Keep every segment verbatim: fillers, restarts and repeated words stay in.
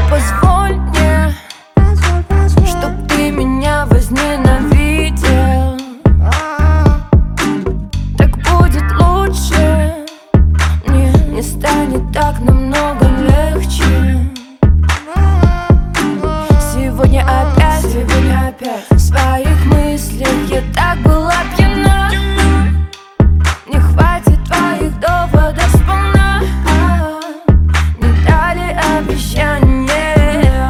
Позволь мне, чтоб ты меня возненавидел. Так будет лучше, мне не станет так намного легче. Сегодня опять, сегодня опять в своих мыслях я так была пьяна. Не хватит твоих доводов сполна, не дали обещания.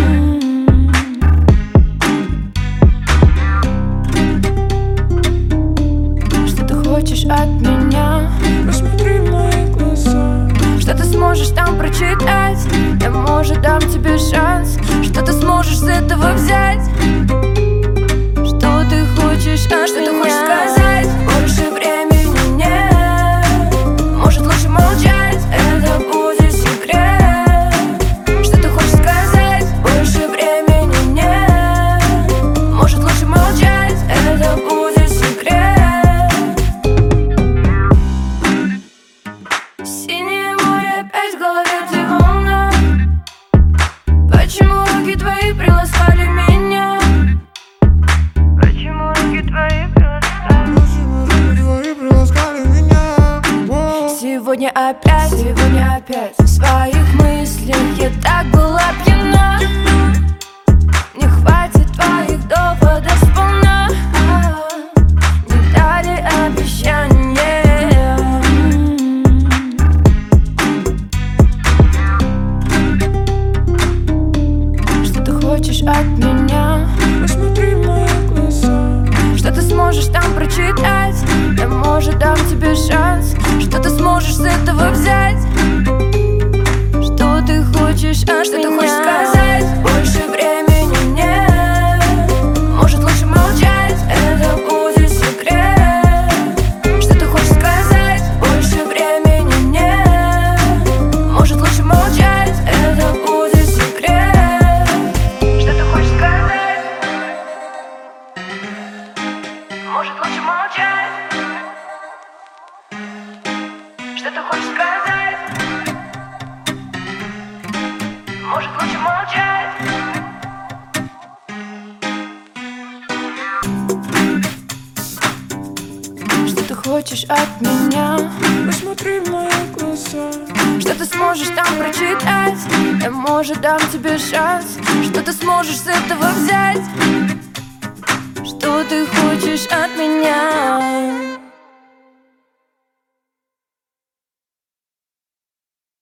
Что ты хочешь от меня? Посмотри в мои глаза. Что ты сможешь там прочитать? Я, может, дам тебе шанс. Что ты сможешь с этого взять? Что ты хочешь от Что меня? ты хочешь сказать? Больше времени нет. Может, лучше молчать? Это будет секрет. Что ты хочешь сказать? Больше времени нет. Может, лучше молчать? Это будет секрет. Синее море опять в голове, где волна. Почему руки твои приласкали меня? Почему руки твои приласкали? Почему руки твои приласкали меня? Воу. Сегодня опять, сегодня опять в своих мыслях я так была пьяна. Не хватит твоих доводов сполна, не дали обещания. Что ты хочешь от меня? Посмотри в мои глаза. Что ты сможешь там прочитать? Я, может, дам тебе шанс. Что ты сможешь с этого взять? Что ты хочешь от Что меня? ты хочешь сказать? Больше времени нет. Может, лучше молчать? Это будет секрет. Что ты хочешь сказать? Больше времени нет. Может, лучше молчать? Это будет секрет. Что ты хочешь сказать? Может, лучше молчать? Что ты хочешь сказать? Может, лучше молчать? Что ты хочешь от меня? Посмотри в мои глаза. Что ты сможешь там прочитать? Я, может, дам тебе шанс. Что ты сможешь с этого взять? Что ты хочешь от меня?